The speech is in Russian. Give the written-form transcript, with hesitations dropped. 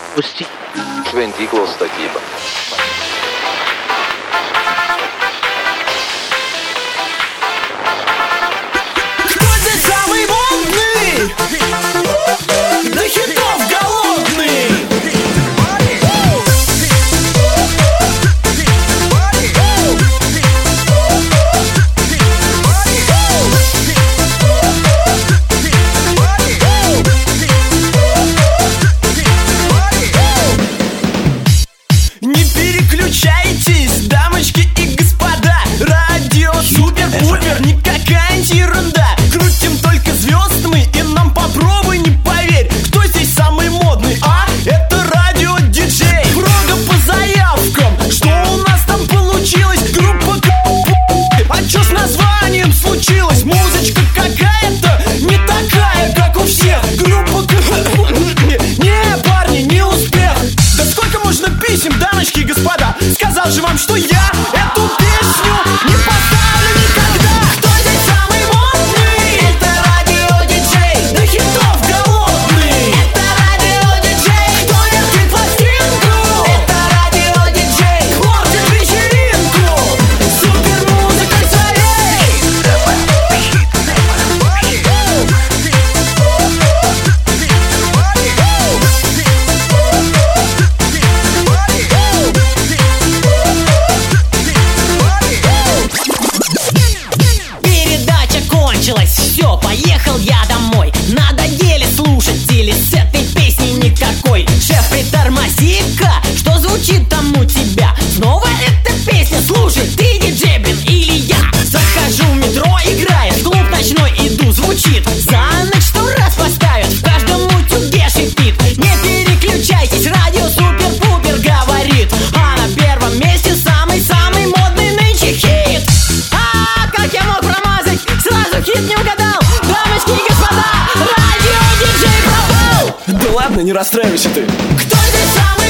Пусти šventīklostājība. Кто здесь самый модный? До хитов голодный. Не переключайтесь, дамочки и господа. Радио супер-пупер, не какая-нибудь ерунда. Крутим только звезд мы, и нам попробуй не поверь. Кто здесь самый модный, а? Это радио-диджей. Строго по заявкам, что у нас там получилось? Группа а чё с названием случилось? Музычка какая-то не такая, как у всех. Группа не, парни, не успех. Да сколько можно писем, дамочки и господа? Сказал же вам, что я эту песню не поставлю никогда. Кто здесь самый модный? Это радио-диджей. До хитов голодный. Это радио-диджей. Кто вертит пластинку? Это радио-диджей. Портит вечеринку супер-музыкой царей. Передача кончилась, все, поехал я домой. Надоели слушатели с этой песни никакой. Шеф, притормози-ка, что звучит там у тебя? Снова эта песня, слушай, ты диджей, блин, или я? Захожу в метро, играет, в клуб ночной иду, звучит. За ночь 100 раз поставят, в каждом утюге шипит. Не переключайтесь, радио супер-пупер говорит. А на первом месте самый-самый модный нынче хит. А как я мог промазать? Сразу хит не угадал. Дамочки и господа, радио-диджей пропал. Да ладно, не расстраивайся ты. Кто здесь самый